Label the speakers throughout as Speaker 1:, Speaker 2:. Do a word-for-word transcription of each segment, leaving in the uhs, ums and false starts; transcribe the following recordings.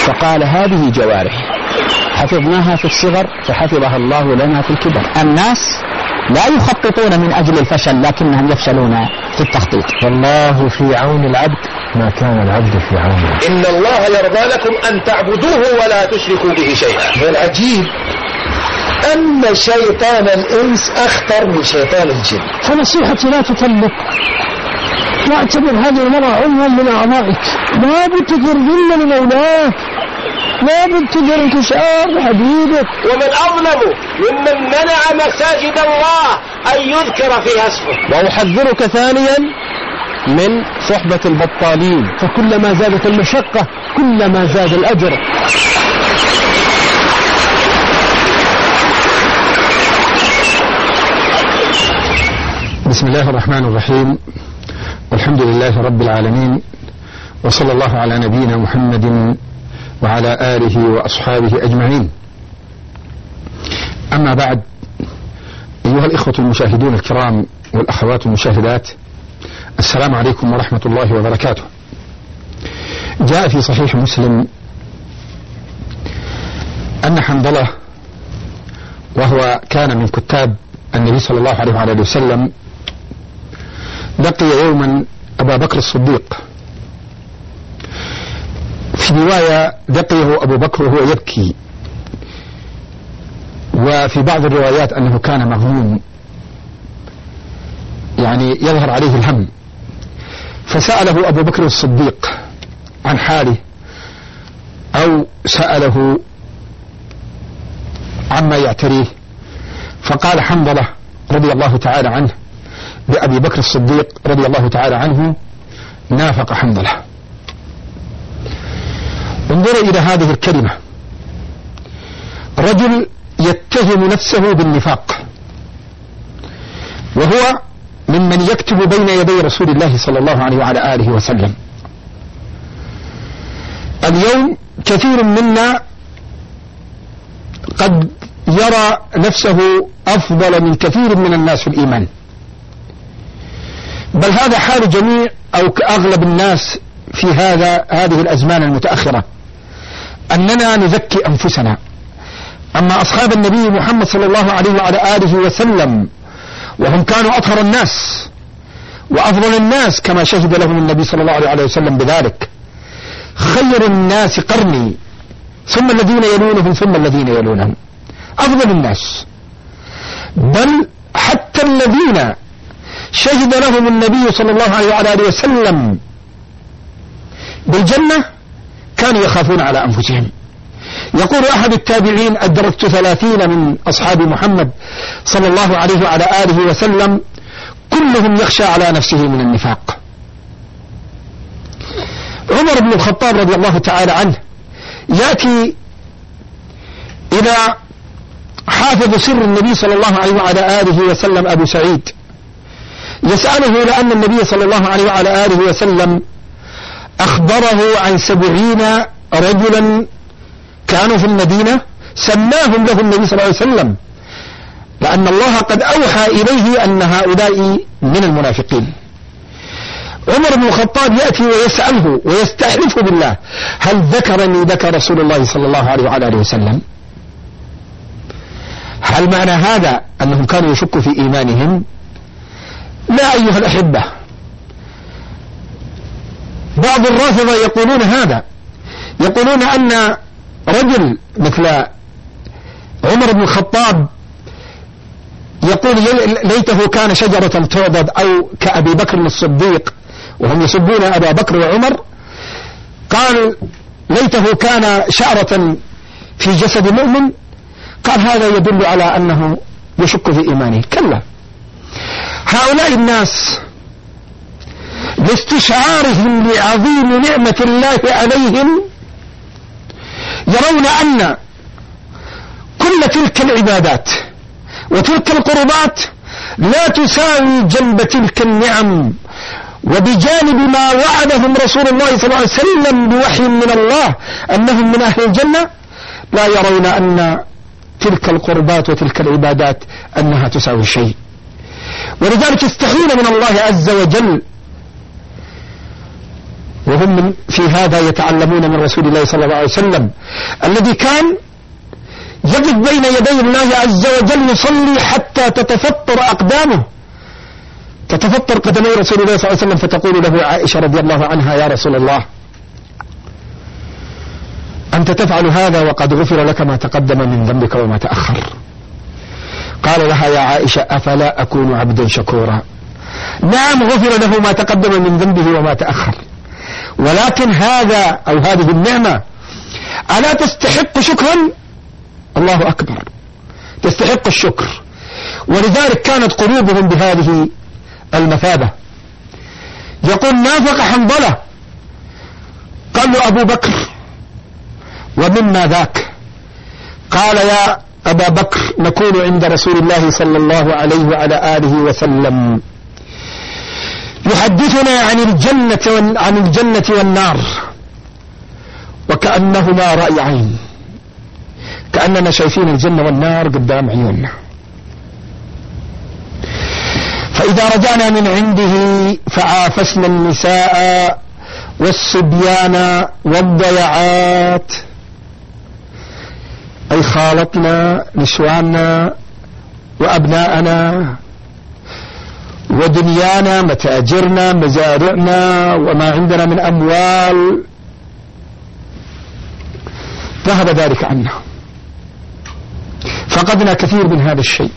Speaker 1: فقال هذه جوارح حفظناها في الصغر فحفظها الله لنا في الكبر.
Speaker 2: الناس لا يخططون من أجل الفشل لكنهم يفشلون في التخطيط.
Speaker 3: والله في عون العبد ما كان العبد في عونه.
Speaker 4: إن الله يرضى لكم أن تعبدوه ولا تشركوا به شيئا.
Speaker 5: والعجيب أن شيطان الإنس أخطر من شيطان الجن.
Speaker 6: فنصيحتي لا تطلق، واعتبر هذه المرأة عضوا من أعضائك، لا بد تجربن لمولاك، لا بد تجرب تشعر حبيبك.
Speaker 4: ومن أظلم ممن منع مساجد الله أن يذكر فيها اسمه.
Speaker 1: وأحذرك ثانيا من صحبة البطالين،
Speaker 6: فكلما زادت المشقة كلما زاد الأجر.
Speaker 3: بسم الله الرحمن الرحيم، والحمد لله رب العالمين، وصلى الله على نبينا محمد وعلى آله وأصحابه أجمعين. أما بعد، أيها الإخوة المشاهدون الكرام والأخوات المشاهدات، السلام عليكم ورحمة الله وبركاته. جاء في صحيح مسلم أن حنظلة، وهو كان من كتاب النبي صلى الله عليه وعلى وسلم، لقي يوما أبا بكر الصديق. في رواية لقيه أبو بكر وهو يبكي، وفي بعض الروايات أنه كان مغموم، يعني يظهر عليه الهم. فسأله أبو بكر الصديق عن حاله، أو سأله عما يعتريه، فقال حنظلة رضي الله تعالى عنه بأبي بكر الصديق رضي الله تعالى عنه: نافق حنظلة. انظروا إلى هذه الكلمة، رجل يتهم نفسه بالنفاق، وهو ممن يكتب بين يدي رسول الله صلى الله عليه وعلى آله وسلم. اليوم كثير منا قد يرى نفسه أفضل من كثير من الناس في الإيمان، بل هذا حال جميع أو أغلب الناس في هذا هذه الأزمان المتأخرة، أننا نزكي أنفسنا. أما أصحاب النبي محمد صلى الله عليه وعلى آله وسلم، وهم كانوا أطهر الناس وأفضل الناس كما شهد لهم النبي صلى الله عليه وسلم بذلك: خير الناس قرني ثم الذين يلونهم ثم الذين يلونهم. أفضل الناس، بل حتى الذين شهد لهم النبي صلى الله عليه وعلى آله وسلم بالجنة كانوا يخافون على أنفسهم. يقول أحد التابعين: أدركت ثلاثين من أصحاب محمد صلى الله عليه وعلى آله وسلم كلهم يخشى على نفسه من النفاق. عمر بن الخطاب رضي الله تعالى عنه يأتي إلى حافظ سر النبي صلى الله عليه وعلى آله وسلم أبو سعيد، يسأله لأن النبي صلى الله عليه وعلى آله وسلم أخبره عن سبعين رجلا كانوا في المدينة سماهم له النبي صلى الله عليه وسلم، لأن الله قد أوحى إليه أن هؤلاء من المنافقين. عمر بن الخطاب يأتي ويسأله ويستحلف بالله: هل ذكرني لك رسول الله صلى الله عليه وعلى آله وسلم؟ هل معنى هذا أنهم كانوا يشكوا في إيمانهم؟ لا أيها الأحبة، بعض الرافضة يقولون هذا، يقولون أن رجل مثل عمر بن الخطاب يقول ليته كان شجرة تعضد، أو كأبي بكر الصديق، وهم يسبون أبا بكر وعمر، قال ليته كان شعرة في جسد مؤمن. قال هذا يدل على أنه يشك في إيمانه. كلا، هؤلاء الناس لاستشعارهم لعظيم نعمة الله عليهم يرون أن كل تلك العبادات وتلك القربات لا تساوي جنب تلك النعم، وبجانب ما وعدهم رسول الله صلى الله عليه وسلم بوحي من الله أنهم من أهل الجنة، لا يرون أن تلك القربات وتلك العبادات أنها تساوي شيء. ولذلك استحيل من الله عز وجل وهم من في هذا يتعلمون من رسول الله صلى الله عليه وسلم الذي كان يقف بين يدي الله عز وجل يصلي حتى تتفطر أقدامه، تتفطر قدمي رسول الله صلى الله عليه وسلم، فتقول له عائشة رضي الله عنها: يا رسول الله، أنت تفعل هذا وقد غفر لك ما تقدم من ذنبك وما تأخر. قال لها: يا عائشة، أفلا أكون عبدا شكورا؟ نعم، غفر له ما تقدم من ذنبه وما تأخر، ولكن هذا أو هذه النعمة ألا تستحق شكرا؟ الله أكبر، تستحق الشكر. ولذلك كانت قلوبهم بهذه المثابة. يقول: نافق حنظلة. قال له أبو بكر: ومما ذاك؟ قال: يا أبا بكر، نكون عند رسول الله صلى الله عليه وعلى آله وسلم يحدثنا عن الجنة عن الجنة والنار وكأنهما رأي عين، كأننا شايفين الجنة والنار قدام عيوننا. فإذا رجعنا من عنده فعافسنا النساء والصبيان والضيعات، أي خالطنا نسواننا وأبناءنا ودنيانا، متاجرنا، مزارعنا، وما عندنا من أموال، ذهب ذلك عنا، فقدنا كثير من هذا الشيء.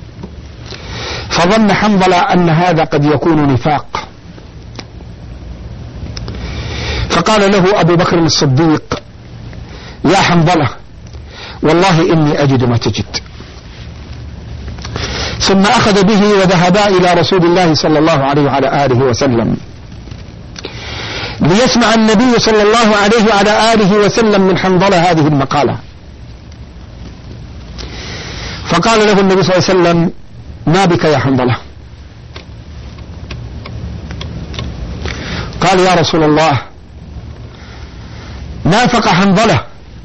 Speaker 3: فظن حنظلة أن هذا قد يكون نفاق، فقال له أبو بكر الصديق: يا حنظلة، والله إني أجد ما تجد. ثم أخذ به وذهبا إلى رسول الله صلى الله عليه وعلى آله وسلم ليسمع النبي صلى الله عليه وعلى آله وسلم من حنظلة هذه المقالة. فقال له النبي صلى الله عليه وسلم: ما بك يا حنظلة؟ قال: يا رسول الله، نافق حنظلة.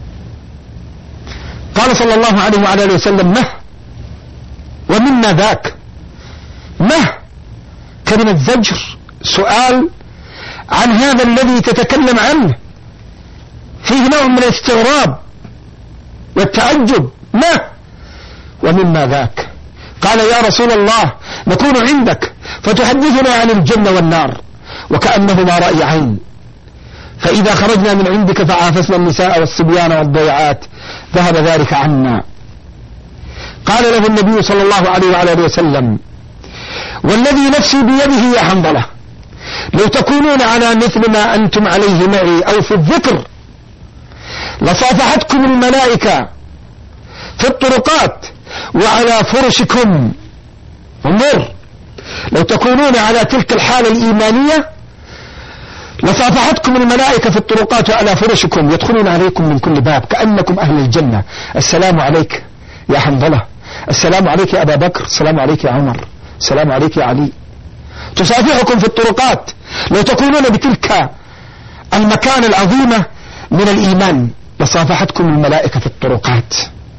Speaker 3: قال صلى الله عليه وعلى آله وسلم: مه ومما ذاك؟ مه كلمة زجر، سؤال عن هذا الذي تتكلم عنه، فيه نوع من الاستغراب والتعجب. مه ومما ذاك؟ قال: يا رسول الله، نكون عندك فتحدثنا عن الجنة والنار وكأنهما رأي عين، فإذا خرجنا من عندك فعافسنا النساء والصبيان والضيعات، ذهب ذلك عنا. قال له النبي صلى الله عليه وعلى آله وسلم: والذي نفسي بيده يا حنظلة، لو تكونون على مثل ما أنتم عليه معي أو في الذكر لصافحتكم الملائكة في الطرقات وعلى فرشكم. انظر، لو تكونون على تلك الحالة الإيمانية لصافحتكم الملائكة في الطرقات وعلى فرشكم، يدخلون عليكم من كل باب كأنكم أهل الجنة. السلام عليك يا حنظلة، السلام عليك يا أبا بكر، السلام عليك يا عمر، السلام عليك يا علي. تصافحكم في الطرقات. لو تكونون بتلك المكان العظيمة من الإيمان لصافحتكم الملائكة في الطرقات.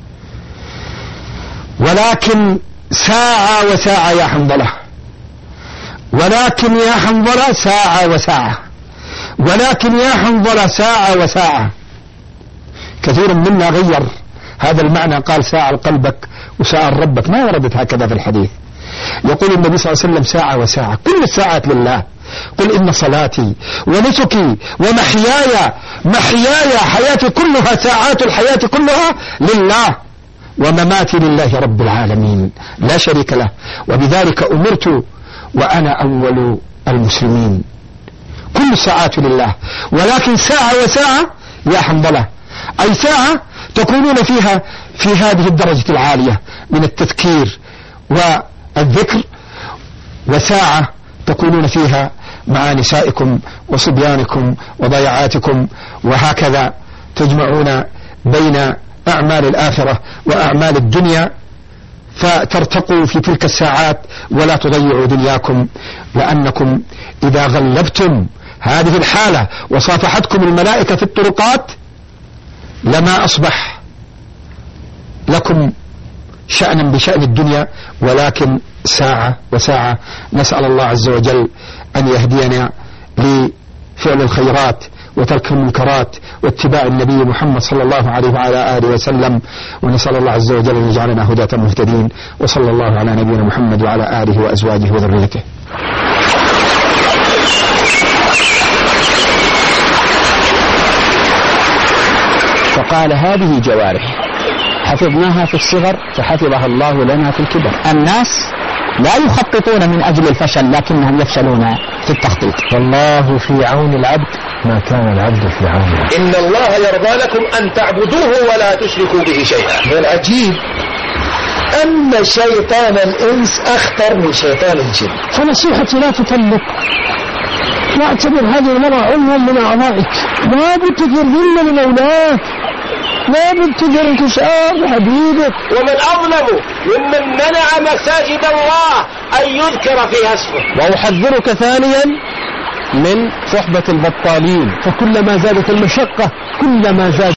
Speaker 3: ولكن ساعة وساعة يا حنظلة، ولكن يا حنظلة ساعة وساعة، ولكن يا حنظلة ساعة وساعة. كثير منا غير هذا المعنى، قال ساعة لقلبك وساعة لربك، ما وردت هكذا في الحديث. يقول النبي صلى الله عليه وسلم: ساعة وساعة، كل الساعات لله. قل إن صلاتي ونسكي ومحياي محياي حياتي كلها، ساعات الحياة كلها لله، ومماتي لله رب العالمين لا شريك له، وبذلك أمرت وأنا أول المسلمين. كل الساعات لله، ولكن ساعة وساعة يا حنظلة، أي ساعة تكونون فيها في هذه الدرجة العالية من التذكير والذكر، وساعة تكونون فيها مع نسائكم وصبيانكم وضيعاتكم، وهكذا تجمعون بين أعمال الآخرة وأعمال الدنيا، فترتقوا في تلك الساعات ولا تضيعوا دنياكم. لأنكم إذا غلبتم هذه الحالة وصافحتكم الملائكة في الطرقات لما أصبح لكم شأنا بشأن الدنيا، ولكن ساعة وساعة. نسأل الله عز وجل أن يهدينا فعل الخيرات وترك المنكرات واتباع النبي محمد صلى الله عليه وعلى آله وسلم. ونسأل الله عز وجل أن يجعلنا هداة مهتدين. وصلى الله على نبينا محمد وعلى آله وأزواجه وذريته.
Speaker 1: فقال هذه جوارح حفظناها في الصغر فحفظها الله لنا في الكبر.
Speaker 2: الناس لا يخططون من أجل الفشل لكنهم يفشلون في التخطيط.
Speaker 6: والله في عون العبد ما كان العبد في عون الله.
Speaker 4: إن الله يرضى لكم أن تعبدوه ولا تشركوا به شيئا.
Speaker 5: والعجيب أن شيطان الإنس أخطر من شيطان الجن.
Speaker 6: فنصيحتي لا تطلق، واعتبر هذه المرأة عضوا من أعضائك، لا بد تجربن من أولاك، لا بد تجر انكسار حبيبك.
Speaker 4: ومن أظلم ممن منع مساجد الله أن يذكر فيها اسمه.
Speaker 6: وأحذرك ثانيا من صحبة البطالين، فكلما زادت المشقة كلما زاد